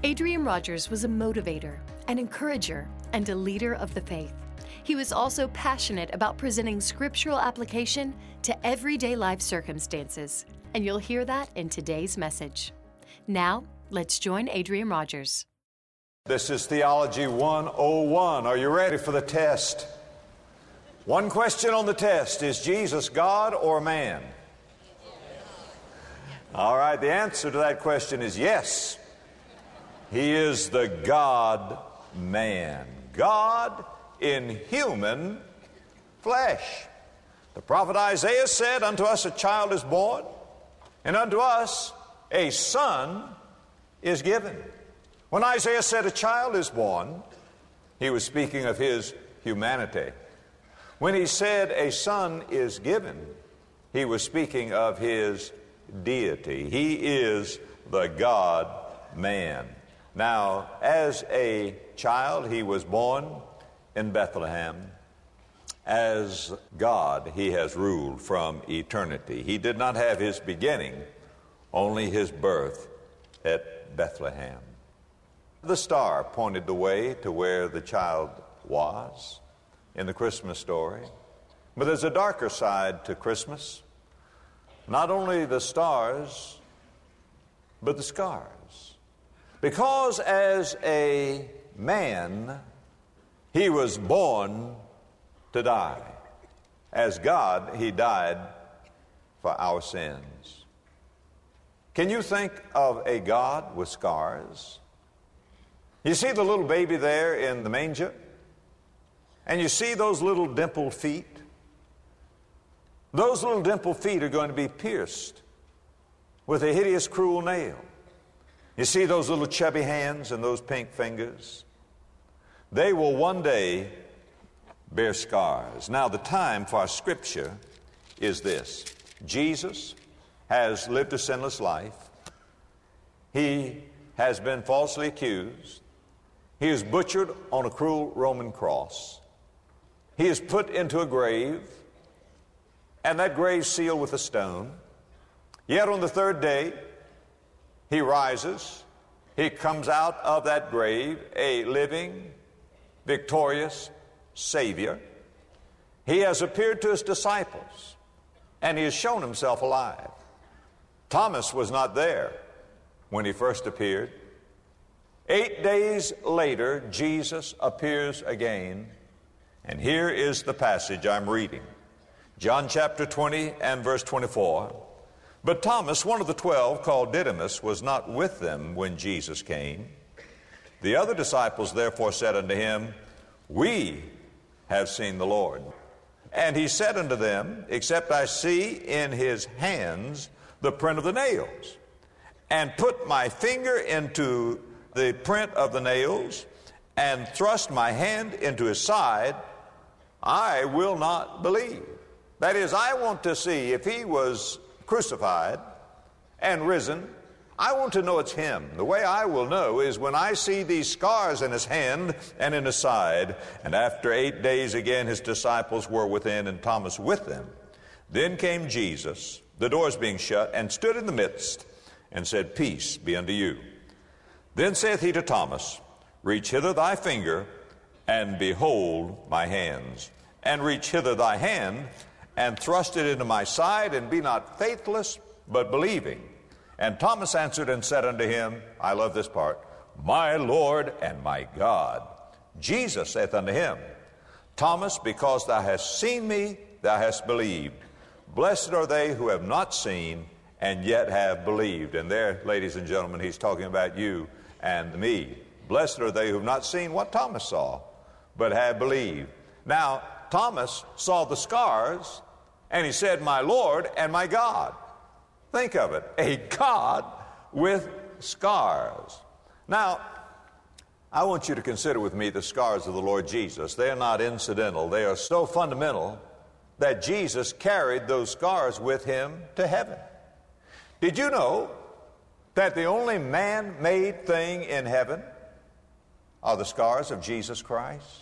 Adrian Rogers was a motivator, an encourager, and a leader of the faith. He was also passionate about presenting scriptural application to everyday life circumstances, and you'll hear that in today's message. Now, let's join Adrian Rogers. This is Theology 101. Are you ready for the test? One question on the test: is Jesus God or man? All right, the answer to that question is yes. He is the God-man. God in human flesh. The prophet Isaiah said, "Unto us a child is born, and unto us a son is given." When Isaiah said a child is born, he was speaking of his humanity. When he said a son is given, he was speaking of his deity. He is the God-man. Now, as a child, he was born in Bethlehem. As God, he has ruled from eternity. He did not have his beginning, only his birth at Bethlehem. The star pointed the way to where the child was in the Christmas story. But there's a darker side to Christmas. Not only the stars, but the scars. Because as a man, he was born to die. As God, he died for our sins. Can you think of a God with scars? You see the little baby there in the manger? And you see those little dimpled feet? Those little dimpled feet are going to be pierced with a hideous, cruel nail. You see those little chubby hands and those pink fingers? They will one day bear scars. Now, the time for our scripture is this. Jesus has lived a sinless life. He has been falsely accused. He is butchered on a cruel Roman cross. He is put into a grave, and that grave sealed with a stone. Yet on the third day, he rises. He comes out of that grave a living, victorious Savior. He has appeared to his disciples, and he has shown himself alive. Thomas was not there when he first appeared. 8 days later, Jesus appears again, and here is the passage I'm reading. John chapter 20 and verse 24. But Thomas, one of the 12, called Didymus, was not with them when Jesus came. The other disciples therefore said unto him, We have seen the Lord. And he said unto them, Except I see in his hands the print of the nails, and put my finger into the print of the nails, and thrust my hand into his side, I will not believe. That is, I want to see if he was crucified and risen. I want to know it's him. The way I will know is when I see these scars in his hand and in his side. And after 8 days again his disciples were within, and Thomas with them. Then came Jesus, the doors being shut, and stood in the midst, and said, Peace be unto you. Then saith he to Thomas, Reach hither thy finger, and behold my hands. And reach hither thy hand, and thrust it into my side, and be not faithless, but believing. And Thomas answered and said unto him, I love this part, My Lord and my God. Jesus saith unto him, Thomas, because thou hast seen me, thou hast believed. Blessed are they who have not seen, and yet have believed. And there, ladies and gentlemen, he's talking about you and me. Blessed are they who have not seen what Thomas saw, but have believed. Now, Thomas saw the scars, and he said, My Lord and my God. Think of it, a God with scars. Now, I want you to consider with me the scars of the Lord Jesus. They are not incidental. They are so fundamental that Jesus carried those scars with him to heaven. Did you know that the only man-made thing in heaven are the scars of Jesus Christ?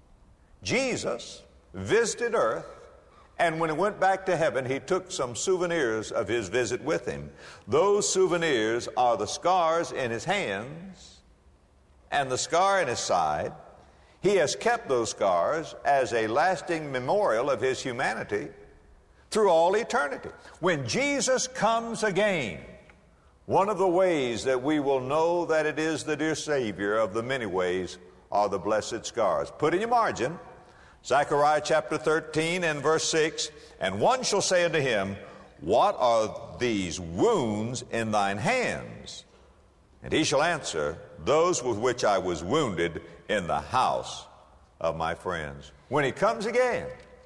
Jesus visited earth, and when he went back to heaven, he took some souvenirs of his visit with him. Those souvenirs are the scars in his hands and the scar in his side, he has kept those scars as a lasting memorial of his humanity through all eternity. When Jesus comes again, one of the ways that we will know that it is the dear Savior of the many ways are the blessed scars. Put in your margin, Zechariah chapter 13 and verse 6, and one shall say unto him, what are these wounds in thine hands? And he shall answer, those with which I was wounded in the house of my friends. When he comes again,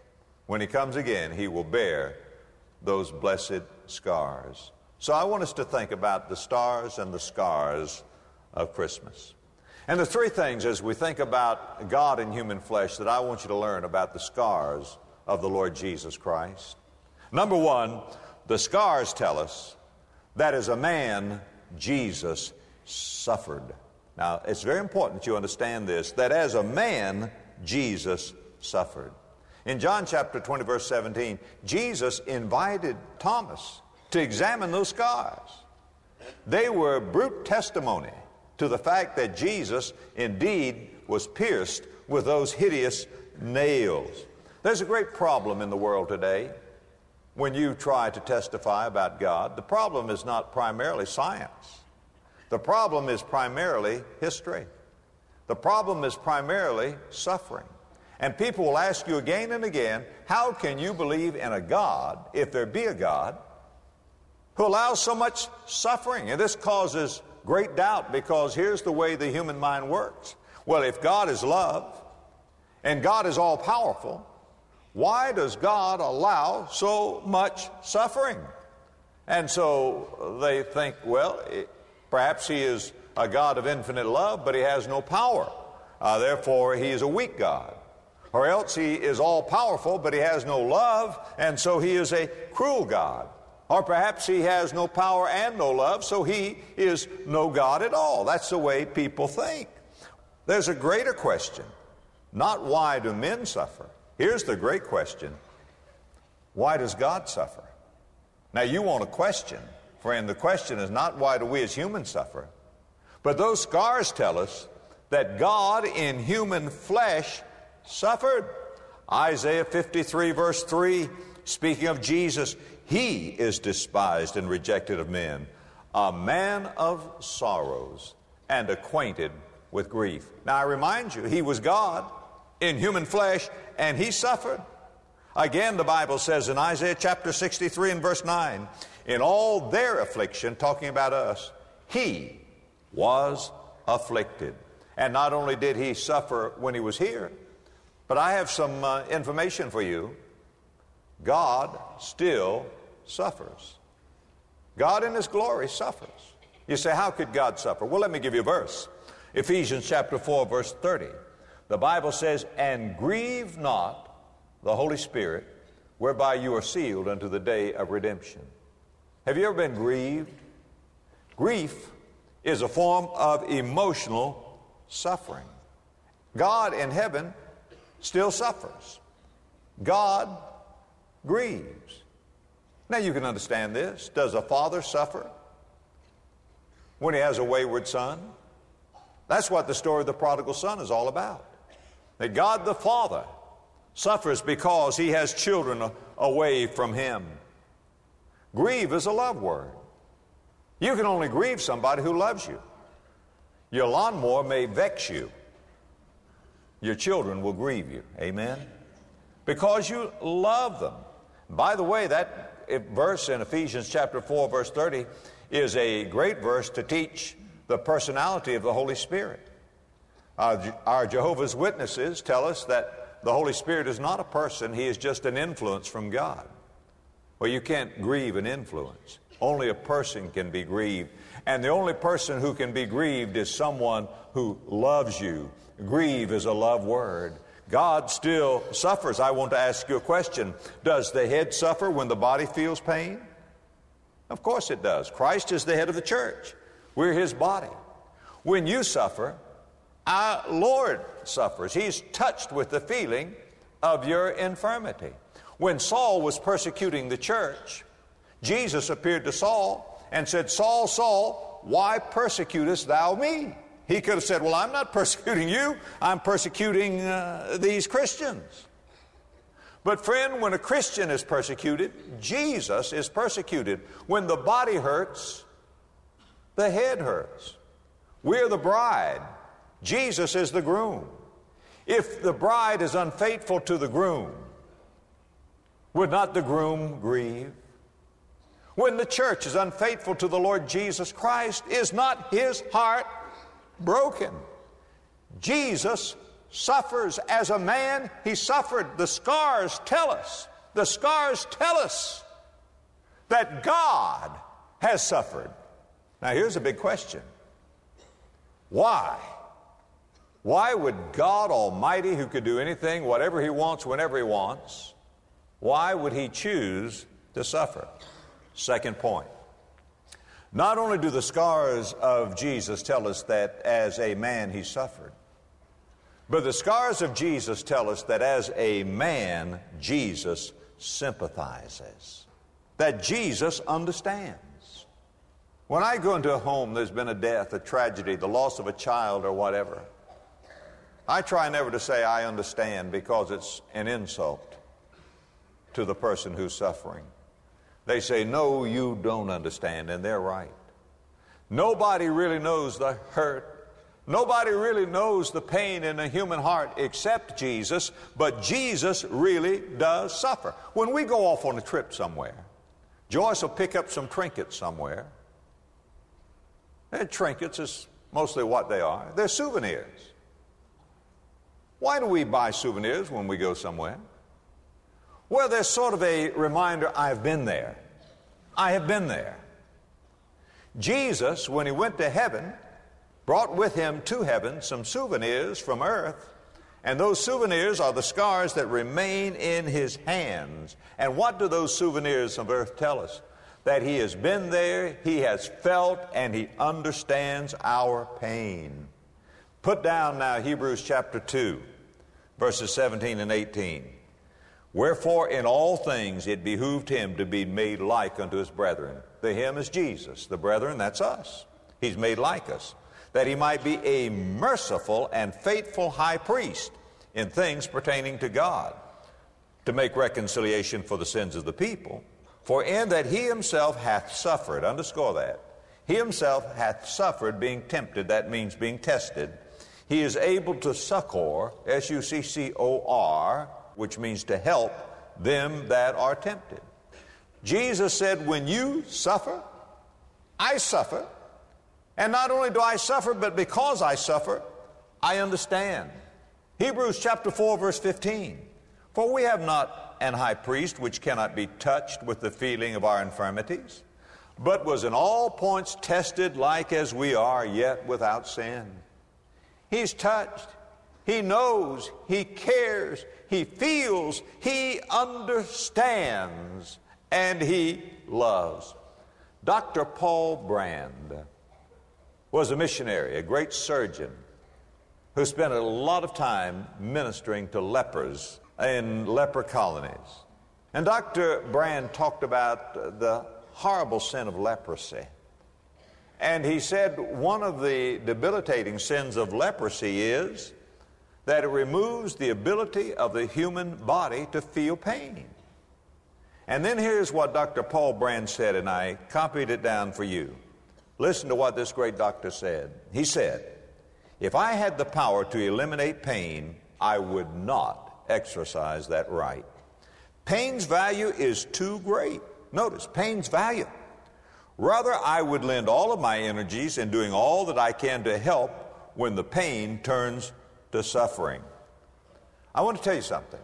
he will bear those blessed scars. So I want us to think about the stars and the scars of Christmas. And the three things as we think about God in human flesh that I want you to learn about the scars of the Lord Jesus Christ. Number one, the scars tell us that as a man, Jesus suffered. Now, it's very important that you understand this, that as a man, Jesus suffered. In John chapter 20, verse 17, Jesus invited Thomas to examine those scars. They were brute testimony to the fact that Jesus indeed was pierced with those hideous nails. There's a great problem in the world today when you try to testify about God. The problem is not primarily science. The problem is primarily history. The problem is primarily suffering. And people will ask you again and again, how can you believe in a God, if there be a God, who allows so much suffering? And this causes great doubt, because here's the way the human mind works. Well, if God is love and God is all-powerful, why does God allow so much suffering? And so they think, well, perhaps he is a God of infinite love, but he has no power. Therefore, he is a weak God. Or else he is all-powerful, but he has no love, and so he is a cruel God. Or perhaps he has no power and no love, so he is no God at all. That's the way people think. There's a greater question. Not why do men suffer? Here's the great question. Why does God suffer? Now you want a question, friend. The question is not why do we as humans suffer, but those scars tell us that God in human flesh suffered. Isaiah 53 verse 3, speaking of Jesus, he is despised and rejected of men, a man of sorrows and acquainted with grief. Now I remind you, he was God in human flesh, and he suffered. Again, the Bible says in Isaiah chapter 63 and verse 9, in all their affliction, talking about us, he was afflicted. And not only did he suffer when he was here, but I have some information for you. God still suffers. God in his glory suffers. You say, how could God suffer? Well, let me give you a verse. Ephesians chapter 4 verse 30. The Bible says, and grieve not the Holy Spirit, whereby you are sealed unto the day of redemption. Have you ever been grieved? Grief is a form of emotional suffering. God in heaven still suffers. God grieves. Now you can understand this. Does a father suffer when he has a wayward son? That's what the story of the prodigal son is all about. That God the Father suffers because he has children away from him. Grieve is a love word. You can only grieve somebody who loves you. Your lawnmower may vex you. Your children will grieve you. Amen? Because you love them. By the way, that verse in Ephesians chapter 4 verse 30 is a great verse to teach the personality of the Holy Spirit. Our Jehovah's Witnesses tell us that the Holy Spirit is not a person, he is just an influence from God. Well, you can't grieve an influence. Only a person can be grieved. And the only person who can be grieved is someone who loves you. Grieve is a love word. God still suffers. I want to ask you a question. Does the head suffer when the body feels pain? Of course it does. Christ is the head of the church. We're his body. When you suffer, our Lord suffers. He's touched with the feeling of your infirmity. When Saul was persecuting the church, Jesus appeared to Saul and said, Saul, Saul, why persecutest thou me? He could have said, well, I'm not persecuting you. I'm persecuting these Christians. But friend, when a Christian is persecuted, Jesus is persecuted. When the body hurts, the head hurts. We're the bride. Jesus is the groom. If the bride is unfaithful to the groom, would not the groom grieve? When the church is unfaithful to the Lord Jesus Christ, is not his heart broken? Jesus suffers as a man. He suffered. The scars tell us that God has suffered. Now here's a big question. Why? Why would God Almighty, who could do anything, whatever he wants, whenever he wants, why would he choose to suffer? Second point. Not only do the scars of Jesus tell us that as a man he suffered, but the scars of Jesus tell us that as a man Jesus sympathizes, that Jesus understands. When I go into a home, there's been a death, a tragedy, the loss of a child or whatever, I try never to say I understand, because it's an insult to the person who's suffering. They say, no, you don't understand, and they're right. Nobody really knows the hurt. Nobody really knows the pain in a human heart except Jesus, but Jesus really does suffer. When we go off on a trip somewhere, Joyce will pick up some trinkets somewhere. And trinkets is mostly what they are. They're souvenirs. Why do we buy souvenirs when we go somewhere? Well, there's sort of a reminder, I've been there. I have been there. Jesus, when he went to heaven, brought with him to heaven some souvenirs from earth, and those souvenirs are the scars that remain in his hands. And what do those souvenirs of earth tell us? That he has been there, he has felt, and he understands our pain. Put down now Hebrews chapter 2, verses 17 and 18. Wherefore in all things it behooved him to be made like unto his brethren. The him is Jesus. The brethren, that's us. He's made like us. That he might be a merciful and faithful high priest in things pertaining to God, to make reconciliation for the sins of the people. For in that he himself hath suffered, underscore that, he himself hath suffered being tempted, that means being tested, he is able to succor, S-U-C-C-O-R, which means to help them that are tempted. Jesus said, when you suffer, I suffer. And not only do I suffer, but because I suffer, I understand. Hebrews chapter 4, verse 15. For we have not an high priest which cannot be touched with the feeling of our infirmities, but was in all points tested like as we are, yet without sin. He's touched. He knows. He cares. He feels. He understands. And he loves. Dr. Paul Brand was a missionary, a great surgeon, who spent a lot of time ministering to lepers in leper colonies. And Dr. Brand talked about the horrible sin of leprosy. And he said one of the debilitating sins of leprosy is that it removes the ability of the human body to feel pain. And then here's what Dr. Paul Brand said, and I copied it down for you. Listen to what this great doctor said. He said, if I had the power to eliminate pain, I would not exercise that right. Pain's value is too great. Notice, pain's value. Rather, I would lend all of my energies in doing all that I can to help when the pain turns to suffering. I want to tell you something.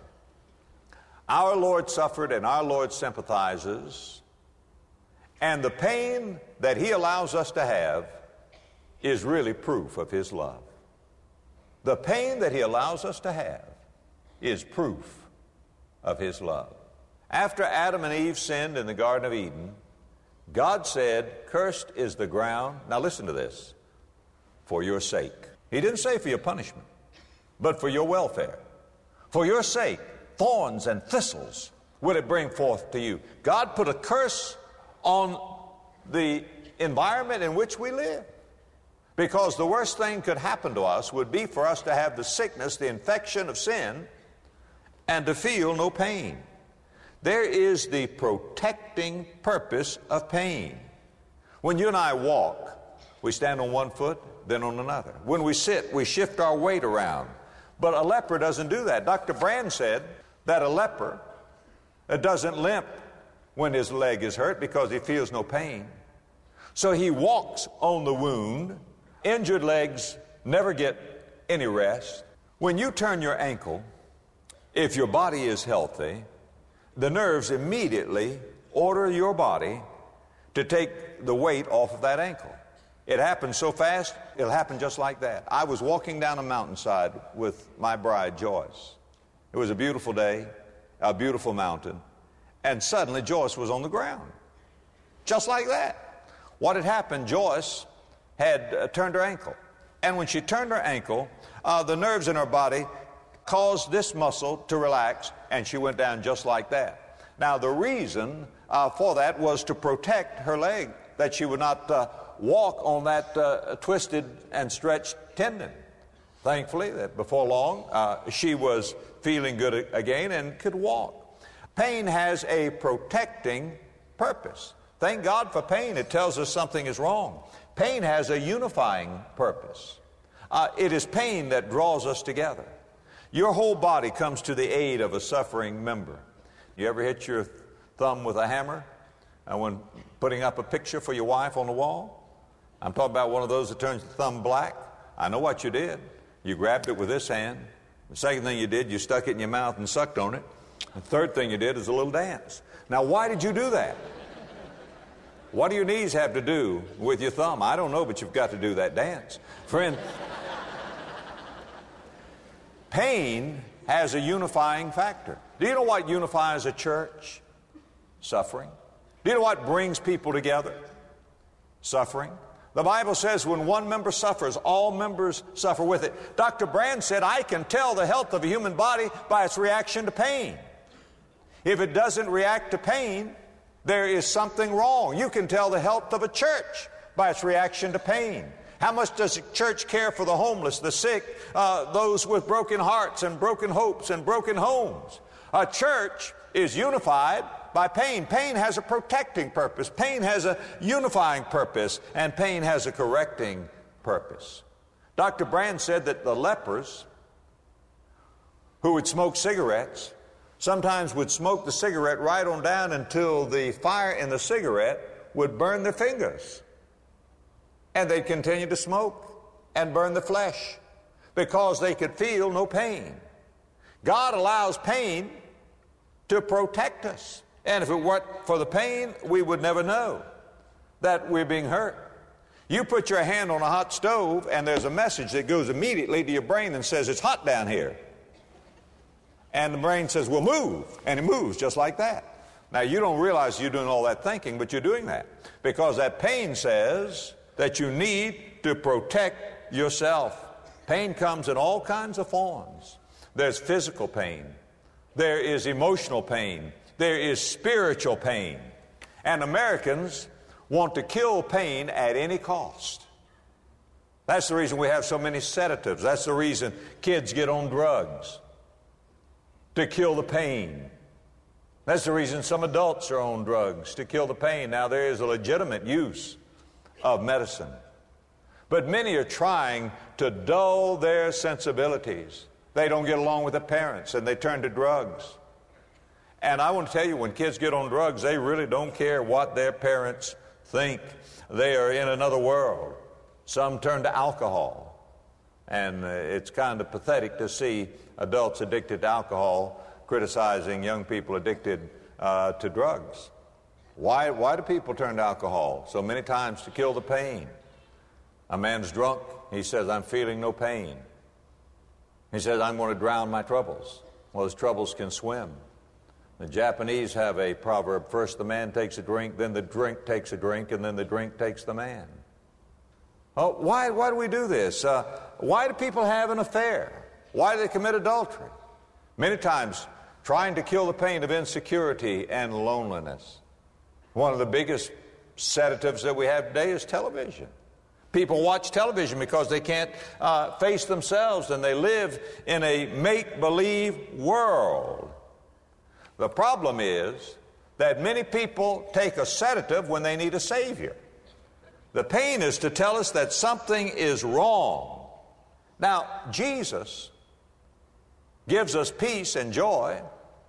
Our Lord suffered and our Lord sympathizes, and the pain that he allows us to have is really proof of his love. The pain that he allows us to have is proof of his love. After Adam and Eve sinned in the Garden of Eden, God said, cursed is the ground, now listen to this, for your sake. He didn't say for your punishment, but for your welfare. For your sake, thorns and thistles will it bring forth to you. God put a curse on the environment in which we live. Because the worst thing could happen to us would be for us to have the sickness, the infection of sin, and to feel no pain. There is the protecting purpose of pain. When you and I walk, we stand on one foot, then on another. When we sit, we shift our weight around. But a leper doesn't do that. Dr. Brand said that a leper doesn't limp when his leg is hurt because he feels no pain. So he walks on the wound. Injured legs never get any rest. When you turn your ankle, if your body is healthy, the nerves immediately order your body to take the weight off of that ankle. It happens so fast, it'll happen just like that. I was walking down a mountainside with my bride, Joyce. It was a beautiful day, a beautiful mountain, and suddenly Joyce was on the ground. Just like that. What had happened, Joyce had turned her ankle. And when she turned her ankle, the nerves in her body caused this muscle to relax, and she went down just like that. Now, the reason for that was to protect her leg, that she would not walk on that twisted and stretched tendon. Thankfully, that before long, she was feeling good again and could walk. Pain has a protecting purpose. Thank God for pain. It tells us something is wrong. Pain has a unifying purpose. It is pain that draws us together. Your whole body comes to the aid of a suffering member. You ever hit your thumb with a hammer when putting up a picture for your wife on the wall? I'm talking about one of those that turns the thumb black. I know what you did. You grabbed it with this hand. The second thing you did, you stuck it in your mouth and sucked on it. The third thing you did is a little dance. Now, why did you do that? What do your knees have to do with your thumb? I don't know, but you've got to do that dance. Friend, pain has a unifying factor. Do you know what unifies a church? Suffering. Do you know what brings people together? Suffering. The Bible says when one member suffers, all members suffer with it. Dr. Brand said, I can tell the health of a human body by its reaction to pain. If it doesn't react to pain, there is something wrong. You can tell the health of a church by its reaction to pain. How much does a church care for the homeless, the sick, those with broken hearts and broken hopes and broken homes? A church is unified by pain. Pain has a protecting purpose. Pain has a unifying purpose. And pain has a correcting purpose. Dr. Brand said that the lepers who would smoke cigarettes sometimes would smoke the cigarette right on down until the fire in the cigarette would burn their fingers. And they'd continue to smoke and burn the flesh because they could feel no pain. God allows pain to protect us. And if it weren't for the pain, we would never know that we're being hurt. You put your hand on a hot stove and there's a message that goes immediately to your brain and says, it's hot down here. And the brain says, well, move. And it moves just like that. Now, you don't realize you're doing all that thinking, but you're doing that because that pain says that you need to protect yourself. Pain comes in all kinds of forms. There's physical pain. There is emotional pain. There is spiritual pain. And Americans want to kill pain at any cost. That's the reason we have so many sedatives. That's the reason kids get on drugs, to kill the pain. That's the reason some adults are on drugs, to kill the pain. Now, there is a legitimate use of medicine. But many are trying to dull their sensibilities. They don't get along with their parents, and they turn to drugs. And I want to tell you, when kids get on drugs, they really don't care what their parents think. They are in another world. Some turn to alcohol. And it's kind of pathetic to see adults addicted to alcohol criticizing young people addicted to drugs. Why do people turn to alcohol? So many times to kill the pain. A man's drunk. He says, I'm feeling no pain. He says, I'm going to drown my troubles. Well, his troubles can swim. The Japanese have a proverb, first the man takes a drink, then the drink takes a drink, and then the drink takes the man. Oh, why do we do this? Why do people have an affair? Why do they commit adultery? Many times trying to kill the pain of insecurity and loneliness. One of the biggest sedatives that we have today is television. People watch television because they can't face themselves, and they live in a make-believe world. The problem is that many people take a sedative when they need a savior. The pain is to tell us that something is wrong. Now, Jesus gives us peace and joy,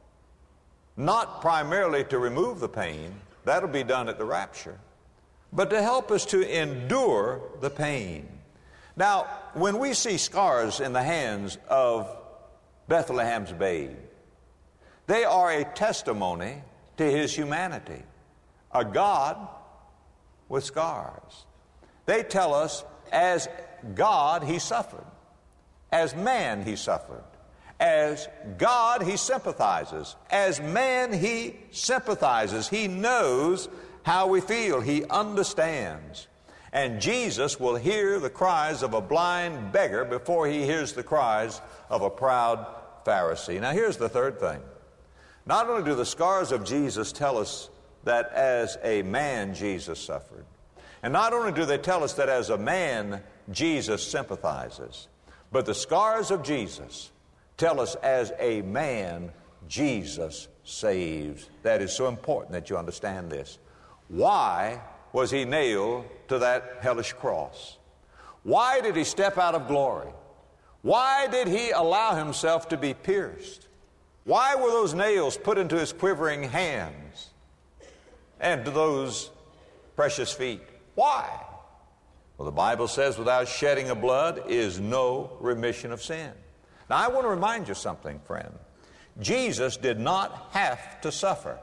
not primarily to remove the pain. That'll be done at the rapture. But to help us to endure the pain. Now, when we see scars in the hands of Bethlehem's babe, they are a testimony to his humanity, a God with scars. They tell us as God he suffered, as man he suffered, as God he sympathizes, as man he sympathizes. He knows how we feel. He understands. And Jesus will hear the cries of a blind beggar before he hears the cries of a proud Pharisee. Now here's the third thing. Not only do the scars of Jesus tell us that as a man Jesus suffered, and not only do they tell us that as a man Jesus sympathizes, but the scars of Jesus tell us as a man Jesus saves. That is so important that you understand this. Why was he nailed to that hellish cross? Why did he step out of glory? Why did he allow himself to be pierced? Why were those nails put into his quivering hands and to those precious feet? Why? Well, the Bible says without shedding of blood is no remission of sin. Now, I want to remind you something, friend. Jesus did not have to suffer.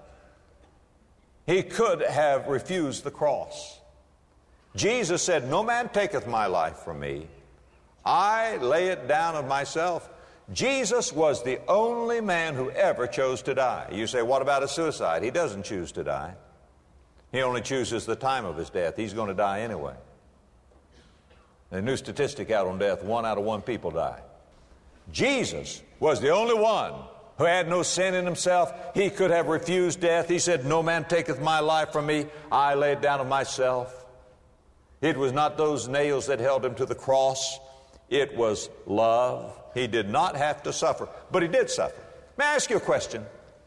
He could have refused the cross. Jesus said, "No man taketh my life from me. I lay it down of myself." Jesus was the only man who ever chose to die. You say, what about a suicide? He doesn't choose to die. He only chooses the time of his death. He's going to die anyway. The new statistic out on death, 1 out of 1 people die. Jesus was the only one who had no sin in himself. He could have refused death. He said, "No man taketh my life from me. I lay it down of myself." It was not those nails that held him to the cross. It was love. He did not have to suffer, but he did suffer. May I ask you a question?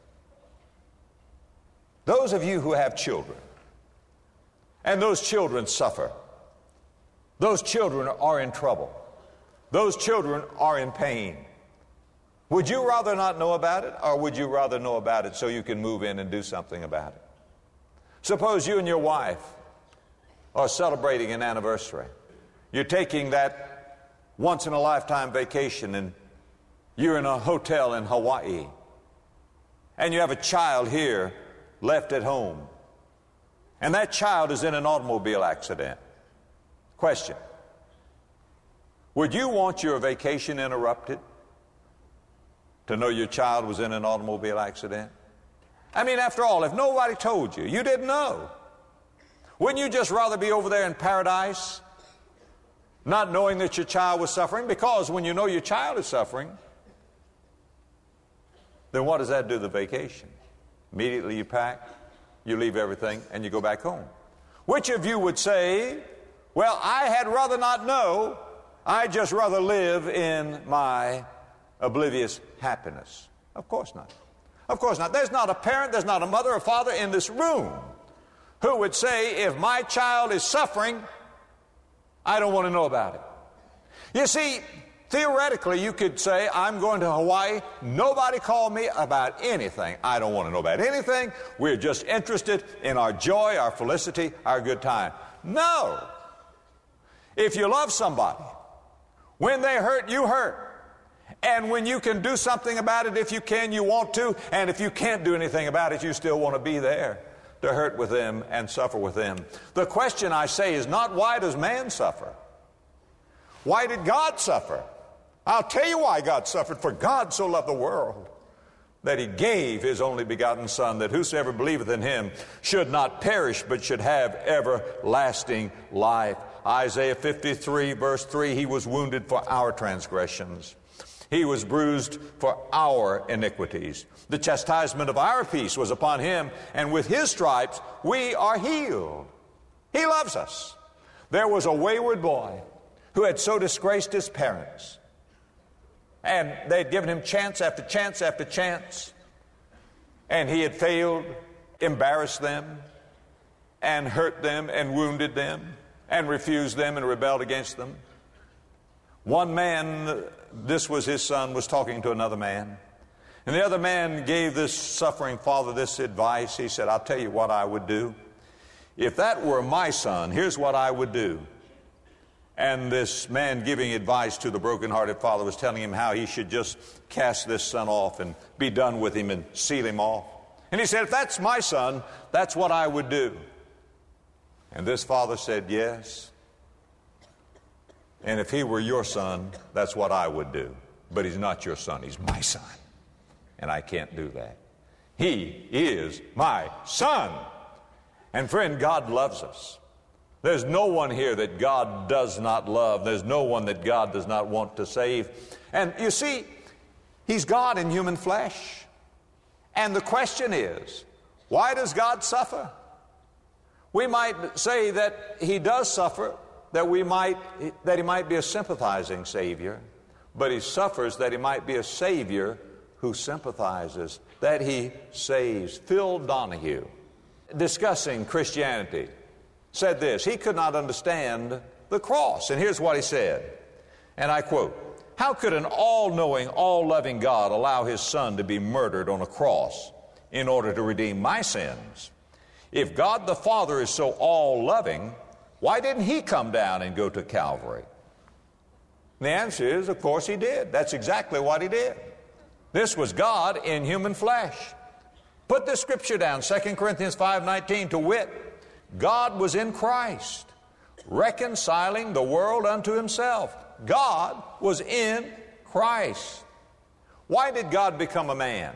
Those of you who have children, and those children suffer, those children are in trouble, those children are in pain, would you rather not know about it, or would you rather know about it so you can move in and do something about it? Suppose you and your wife are celebrating an anniversary. You're taking that once-in-a-lifetime vacation, and you're in a hotel in Hawaii, and you have a child here left at home, and that child is in an automobile accident. Question: would you want your vacation interrupted to know your child was in an automobile accident? I mean, after all, if nobody told you, you didn't know, wouldn't you just rather be over there in paradise, not knowing that your child was suffering? Because when you know your child is suffering, then what does that do to the vacation? Immediately you pack, you leave everything, and you go back home. Which of you would say, "Well, I had rather not know, I'd just rather live in my oblivious happiness"? Of course not. Of course not. There's not a parent, there's not a mother or father in this room who would say, "If my child is suffering, I don't want to know about it." You see, theoretically, you could say, "I'm going to Hawaii. Nobody called me about anything. I don't want to know about anything. We're just interested in our joy, our felicity, our good time." No. If you love somebody, when they hurt, you hurt. And when you can do something about it, if you can, you want to. And if you can't do anything about it, you still want to be there to hurt with them and suffer with them. The question, I say, is not why does man suffer? Why did God suffer? I'll tell you why God suffered. "For God so loved the world that he gave his only begotten Son, that whosoever believeth in him should not perish, but should have everlasting life." Isaiah 53, verse 3, "He was wounded for our transgressions. He was bruised for our iniquities. The chastisement of our peace was upon him, and with his stripes we are healed." He loves us. there was a wayward boy who had so disgraced his parents. And they'd given him chance after chance after chance. And he had failed, embarrassed them, and hurt them, and wounded them, and refused them, and rebelled against them. One man, this was his son, was talking to another man. And the other man gave this suffering father this advice. He said, I'll tell you what I would do. If that were my son, here's what I would do. And this man giving advice to the brokenhearted father was telling him how he should just cast this son off and be done with him and seal him off. And he said, if that's my son, that's what I would do. And this father said, yes. And if he were your son, that's what I would do. But he's not your son, he's my son. And I can't do that. He is my son. And friend, God loves us. There's no one here that God does not love. There's no one that God does not want to save. And you see, he's God in human flesh. And the question is, why does God suffer? We might say that he does suffer, that he might be a sympathizing Savior, but he suffers that he might be a Savior who sympathizes, that he saves. Phil Donahue, discussing Christianity, said this. He could not understand the cross. And here's what he said, and I quote, how could an all-knowing, all-loving God allow his son to be murdered on a cross in order to redeem my sins? If God the Father is so all-loving, why didn't he come down and go to Calvary? And the answer is, of course, he did. That's exactly what he did. This was God in human flesh. Put this scripture down, 2 Corinthians 5:19, to wit, God was in Christ, reconciling the world unto himself. God was in Christ. Why did God become a man?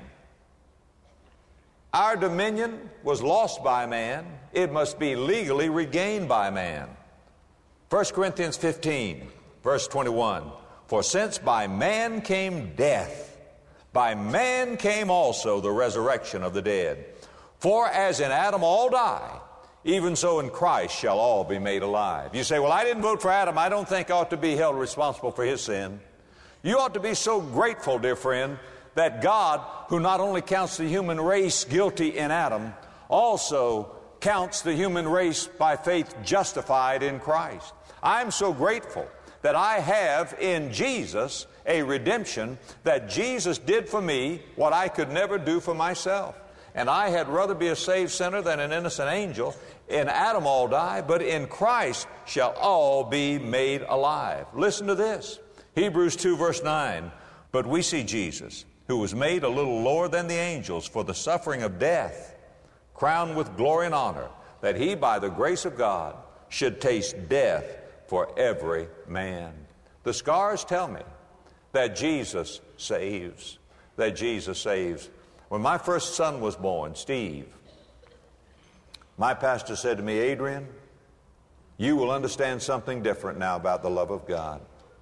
Our dominion was lost by man. It must be legally regained by man. 1 Corinthians 15, verse 21. For since by man came death, by man came also the resurrection of the dead. For as in Adam all die, even so in Christ shall all be made alive. You say, well, I didn't vote for Adam. I don't think I ought to be held responsible for his sin. You ought to be so grateful, dear friend, that God, who not only counts the human race guilty in Adam, also counts the human race by faith justified in Christ. I'm so grateful that I have in Jesus a redemption, that Jesus did for me what I could never do for myself. And I had rather be a saved sinner than an innocent angel. In Adam all die, but in Christ shall all be made alive. Listen to this. Hebrews 2 verse 9. But we see Jesus, who was made a little lower than the angels for the suffering of death, crowned with glory and honor, that he by the grace of God should taste death for every man. The scars tell me that Jesus saves, that Jesus saves. When my first son was born, Steve, my pastor said to me, Adrian, you will understand something different now about the love of God.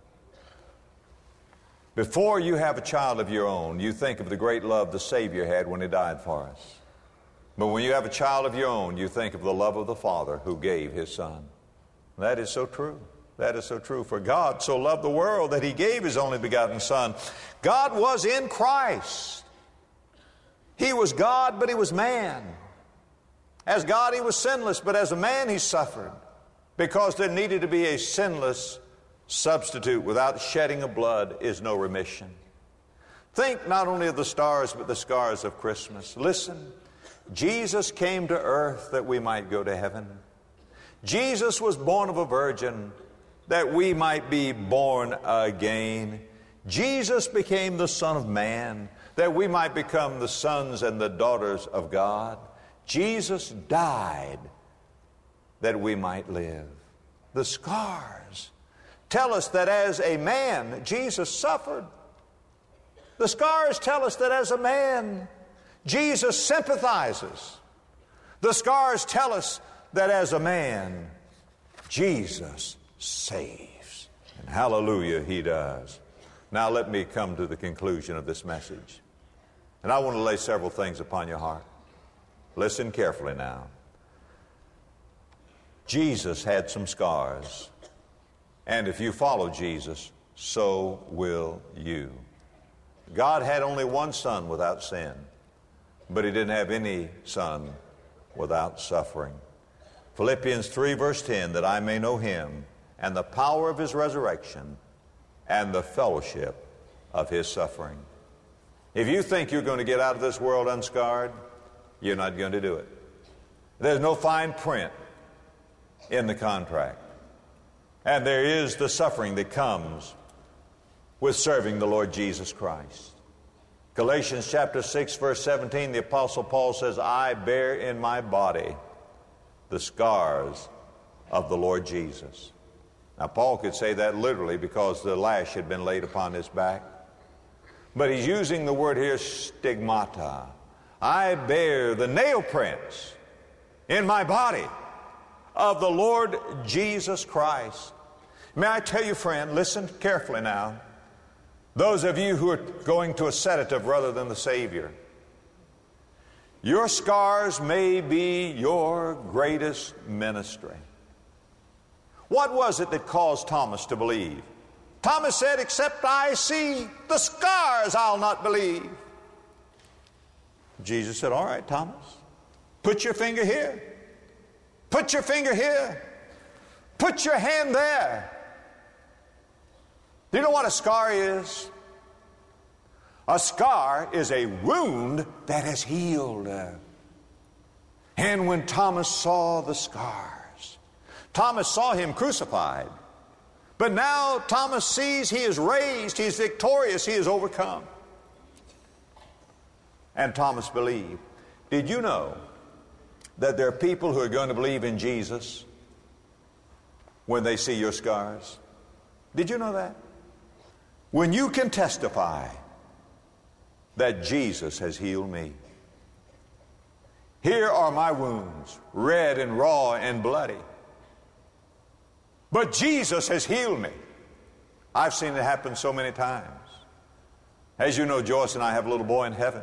Before you have a child of your own, you think of the great love the Savior had when he died for us. But when you have a child of your own, you think of the love of the Father who gave his Son. That is so true. That is so true. For God so loved the world that he gave his only begotten Son. God was in Christ. He was God, but he was man. As God, he was sinless, but as a man, he suffered, because there needed to be a sinless substitute. Without shedding of blood is no remission. Think not only of the stars, but the scars of Christmas. Listen, Jesus came to earth that we might go to heaven. Jesus was born of a virgin that we might be born again. Jesus became the Son of Man that we might become the sons and the daughters of God. Jesus died that we might live. The scars tell us that as a man, Jesus suffered. The scars tell us that as a man, Jesus sympathizes. The scars tell us that as a man, Jesus saves. And hallelujah, he does. Now let me come to the conclusion of this message. And I want to lay several things upon your heart. Listen carefully now. Jesus had some scars. And if you follow Jesus, so will you. God had only one son without sin, but he didn't have any son without suffering. Philippians 3 verse 10, that I may know him and the power of his resurrection and the fellowship of his suffering. If you think you're going to get out of this world unscarred, you're not going to do it. There's no fine print in the contract. And there is the suffering that comes with serving the Lord Jesus Christ. Galatians chapter 6 verse 17, the Apostle Paul says, I bear in my body the scars of the Lord Jesus. Now Paul could say that literally because the lash had been laid upon his back. But he's using the word here, stigmata. I bear the nail prints in my body of the Lord Jesus Christ. May I tell you, friend, listen carefully now. Those of you who are going to a sedative rather than the Savior, your scars may be your greatest ministry. What was it that caused Thomas to believe? Thomas said, except I see the scars, I'll not believe. Jesus said, all right, Thomas, put your finger here. Put your finger here. Put your hand there. Do you know what a scar is? A scar is a wound that has healed. And when Thomas saw the scars, Thomas saw him crucified. But now Thomas sees he is raised, he is victorious, he is overcome. And Thomas believed. Did you know that there are people who are going to believe in Jesus when they see your scars? Did you know that? When you can testify that Jesus has healed me. Here are my wounds, red and raw and bloody. But Jesus has healed me. I've seen it happen so many times. As you know, Joyce and I have a little boy in heaven.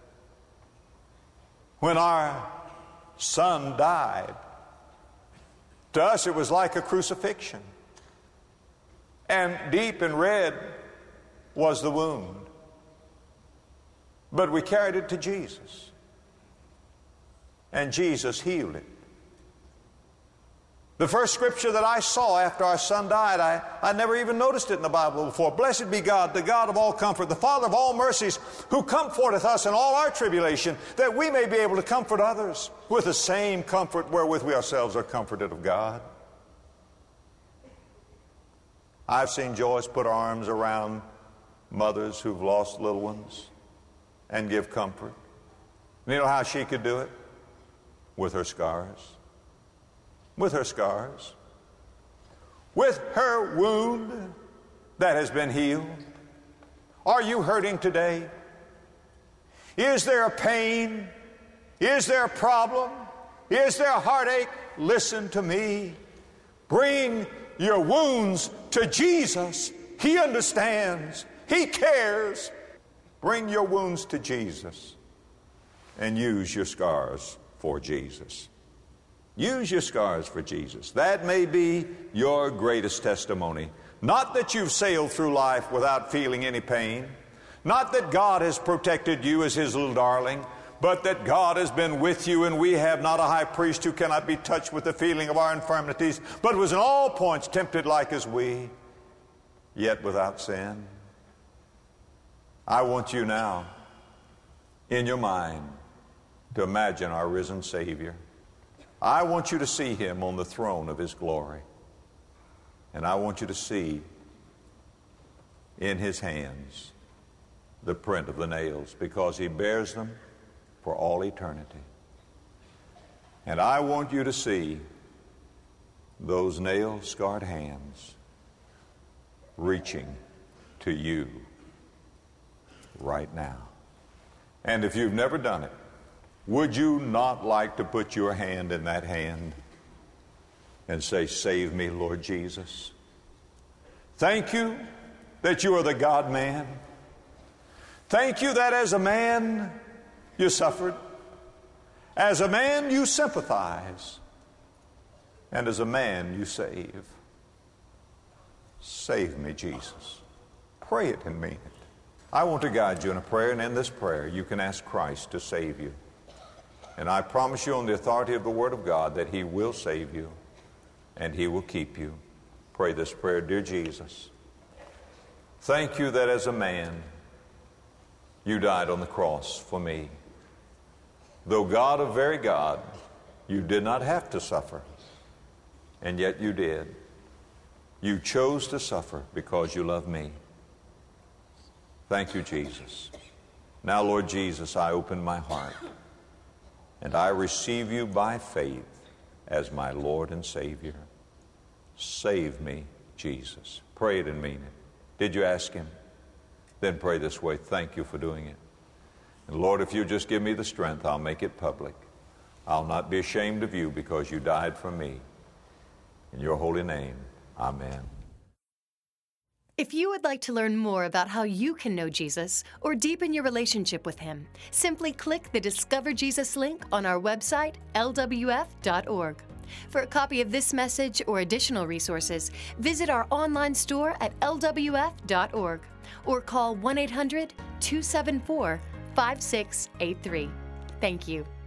When our son died, to us it was like a crucifixion. And deep and red was the wound. But we carried it to Jesus. And Jesus healed it. The first scripture that I saw after our son died, I never even noticed it in the Bible before. Blessed be God, the God of all comfort, the Father of all mercies, who comforteth us in all our tribulation, that we may be able to comfort others with the same comfort wherewith we ourselves are comforted of God. I've seen Joyce put her arms around mothers who've lost little ones and give comfort. You know how she could do it? With her scars. With her scars. With her wound that has been healed. Are you hurting today? Is there a pain? Is there a problem? Is there a heartache? Listen to me. Bring your wounds to Jesus. He understands. He cares. Bring your wounds to Jesus and use your scars for Jesus. Use your scars for Jesus. That may be your greatest testimony. Not that you've sailed through life without feeling any pain. Not that God has protected you as His little darling, but that God has been with you, and we have not a high priest who cannot be touched with the feeling of our infirmities, but was in all points tempted like as we, yet without sin. I want you now, in your mind, to imagine our risen Savior. I want you to see Him on the throne of His glory. And I want you to see in His hands the print of the nails, because He bears them for all eternity. And I want you to see those nail-scarred hands reaching to you right now. And if you've never done it, would you not like to put your hand in that hand and say, save me, Lord Jesus? Thank you that you are the God-man. Thank you that as a man you suffered. As a man you sympathize. And as a man, you save. Save me, Jesus. Pray it and mean it. I want to guide you in a prayer, and in this prayer, you can ask Christ to save you. And I promise you on the authority of the Word of God that He will save you and He will keep you. Pray this prayer. Dear Jesus, thank you that as a man, you died on the cross for me. Though God of very God, you did not have to suffer, and yet you did. You chose to suffer because you love me. Thank you, Jesus. Now, Lord Jesus, I open my heart, and I receive you by faith as my Lord and Savior. Save me, Jesus. Pray it and mean it. Did you ask Him? Then pray this way. Thank you for doing it. And Lord, if you just give me the strength, I'll make it public. I'll not be ashamed of you because you died for me. In your holy name, amen. If you would like to learn more about how you can know Jesus or deepen your relationship with Him, simply click the Discover Jesus link on our website, lwf.org. For a copy of this message or additional resources, visit our online store at lwf.org or call 1-800-274-5683. Thank you.